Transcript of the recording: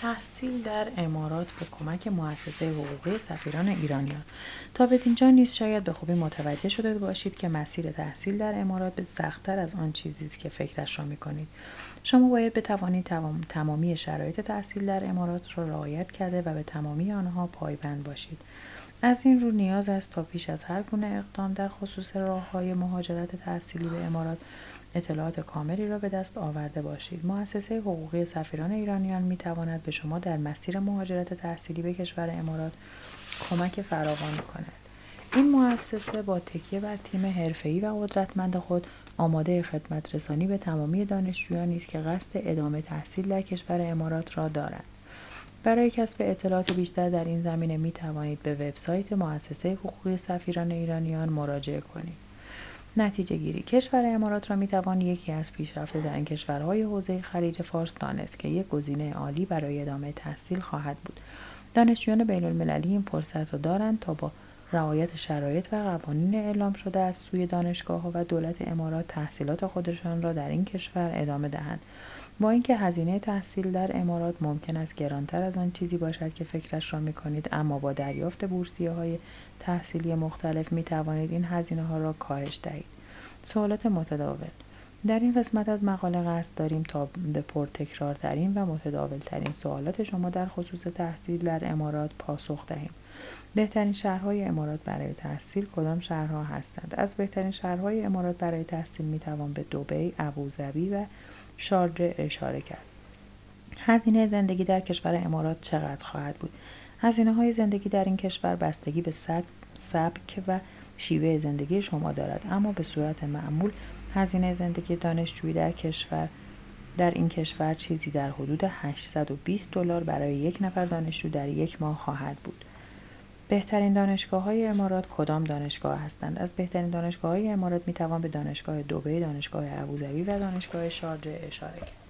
تحصیل در امارات به کمک مؤسسه حقوقی سفیران ایرانیان. تا بدینجا نیز شاید به خوبی متوجه شده باشید که مسیر تحصیل در امارات سخت‌تر از آن چیزی است که فکرش را می‌کنید. شما باید بتوانید تمامی شرایط تحصیل در امارات را رعایت کرده و به تمامی آنها پایبند باشید. از این رو نیاز است تا پیش از هر گونه اقدام در خصوص راه‌های مهاجرت تحصیلی به امارات اطلاعات کاملی را به دست آورده باشید. مؤسسه حقوقی سفیران ایرانیان می‌تواند به شما در مسیر مهاجرت تحصیلی به کشور امارات کمک فراوان کند. این مؤسسه با تکیه بر تیم حرفه‌ای و قدرتمند خود آماده خدمت رسانی به تمامی دانشجویانی است که قصد ادامه تحصیل در کشور امارات را دارند. برای کسب اطلاعات بیشتر در این زمینه می توانید به وبسایت مؤسسه حقوقی سفیران ایرانیان مراجعه کنید. نتیجه گیری: کشور امارات را می توان یکی از پیشرفته در این کشورهای حوزه خلیج فارس دانست که یک گزینه عالی برای ادامه تحصیل خواهد بود. دانشجویان بین‌المللی این فرصت را دارند تا با رعایت شرایط و قوانین اعلام شده از سوی دانشگاه‌ها و دولت امارات تحصیلات خودشان را در این کشور ادامه دهند. با اینکه هزینه تحصیل در امارات ممکن است گرانتر از آن چیزی باشد که فکرش را می‌کنید، اما با دریافت بورسیه‌های تحصیلی مختلف می‌توانید این هزینه‌ها را کاهش دهید. سوالات متداول: در این قسمت از مقاله قصد داریم تا به پرتکرارترین و متداولترین سوالات شما در خصوص تحصیل در امارات پاسخ دهیم. بهترین شهرهای امارات برای تحصیل کدام شهرها هستند؟ از بهترین شهرهای امارات برای تحصیل میتوان به دبی، ابوظبی و شارجه اشاره کرد. هزینه زندگی در کشور امارات چقدر خواهد بود؟ هزینه‌های زندگی در این کشور بستگی به سبک و شیوه زندگی شما دارد، اما به صورت معمول هزینه زندگی دانشجویی در این کشور چیزی در حدود $820 برای یک نفر دانشجو در یک ماه خواهد بود. بهترین دانشگاه‌های امارات کدام دانشگاه هستند؟ از بهترین دانشگاه‌های امارات می‌توان به دانشگاه دبی، دانشگاه ابوظبی و دانشگاه شارجه اشاره کرد.